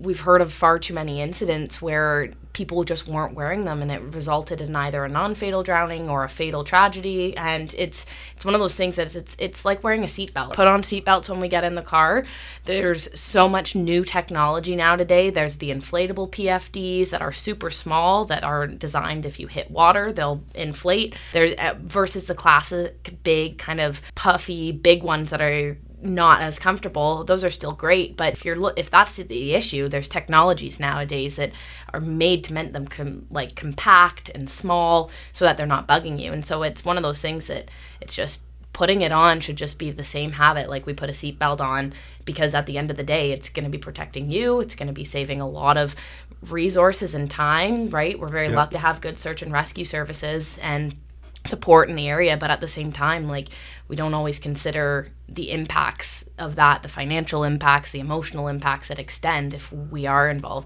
we've heard of far too many incidents where people just weren't wearing them, and it resulted in either a non-fatal drowning or a fatal tragedy. And it's one of those things that it's like wearing a seatbelt. Put on seatbelts when we get in the car. There's so much new technology now today. There's the inflatable PFDs that are super small, that are designed, if you hit water, they'll inflate. There versus the classic big kind of puffy big ones that are not as comfortable. Those are still great, but if that's the issue, there's technologies nowadays that are made to make them compact and small so that they're not bugging you. And so it's one of those things that it's just putting it on should just be the same habit like we put a seatbelt on, because at the end of the day, it's going to be protecting you. It's going to be saving a lot of resources and time, right? We're very lucky to have good search and rescue services and support in the area, but at the same time, like, we don't always consider the impacts of that, the financial impacts, the emotional impacts that extend if we are involved.